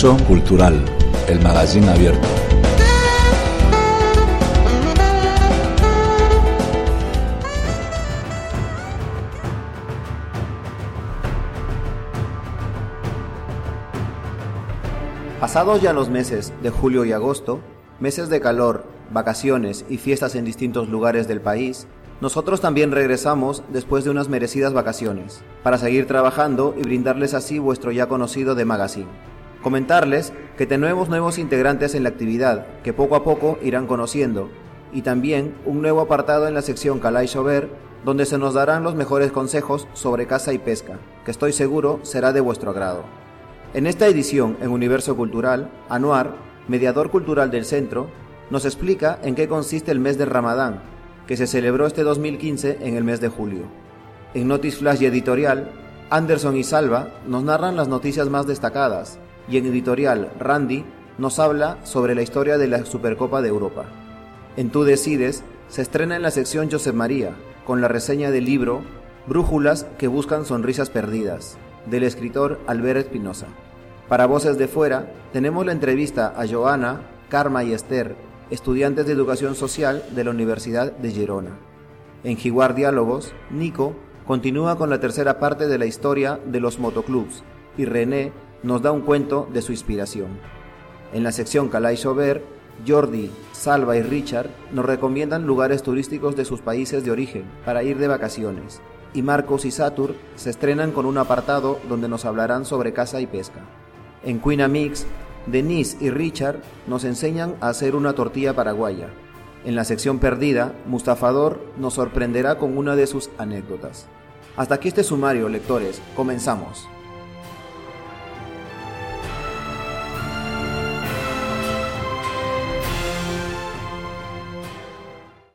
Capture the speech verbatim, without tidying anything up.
Universo Cultural, el magazine abierto. Pasados ya los meses de julio y agosto, meses de calor, vacaciones y fiestas en distintos lugares del país, nosotros también regresamos después de unas merecidas vacaciones, para seguir trabajando y brindarles así vuestro ya conocido The Magazine. Comentarles que tenemos nuevos integrantes en la actividad, que poco a poco irán conociendo, y también un nuevo apartado en la sección Calai Chover, donde se nos darán los mejores consejos sobre caza y pesca, que estoy seguro será de vuestro agrado. En esta edición en Universo Cultural, Anuar, mediador cultural del centro, nos explica en qué consiste el mes de Ramadán, que se celebró este dos mil quince en el mes de julio. En Notice Flash y Editorial, Anderson y Salva nos narran las noticias más destacadas, y en Editorial, Randy nos habla sobre la historia de la Supercopa de Europa. En Tú Decides, se estrena en la sección Josep María, con la reseña del libro Brújulas que buscan sonrisas perdidas, del escritor Albert Espinosa. Para Voces de Fuera, tenemos la entrevista a Joana, Karma y Esther, estudiantes de Educación Social de la Universidad de Gerona. En Jiguar Diálogos, Nico continúa con la tercera parte de la historia de los motoclubs y René nos da un cuento de su inspiración. En la sección Calai Chover, Jordi, Salva y Richard nos recomiendan lugares turísticos de sus países de origen para ir de vacaciones, y Marcos y Satur se estrenan con un apartado donde nos hablarán sobre caza y pesca. En Cuina Mix, Denise y Richard nos enseñan a hacer una tortilla paraguaya. En la sección Perdida, Mustafador nos sorprenderá con una de sus anécdotas. Hasta aquí este sumario, lectores. Comenzamos.